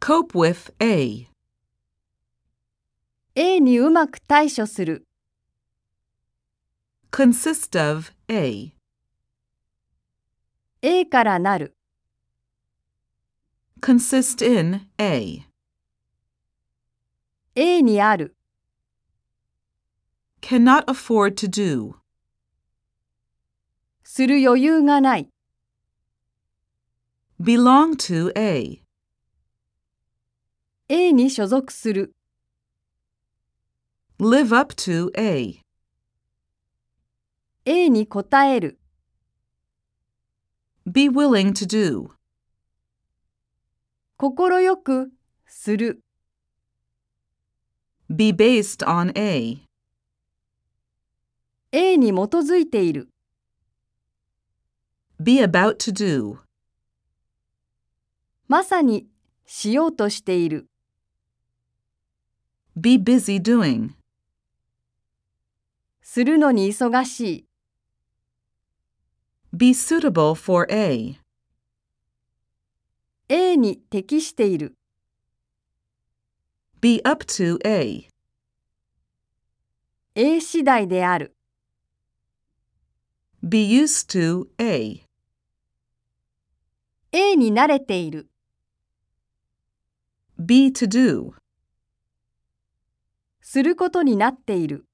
Cope with A. A にうまく対処する。 Consist of A. A からなる。 Consist in A. A にある。 Cannot afford to do. する余裕がない。 Belong to A. A に所属する。 Live up to A. A に応える。 Be willing to do. 心よくする。 Be based on A. A に基づいている。 Be about to do. まさにしようとしている。 Be busy doing. するのに忙しい。 Be suitable for A. A に適している。 Be up to A. A 次第である。 Be used to A. A に慣れている。 Be to do. することになっている。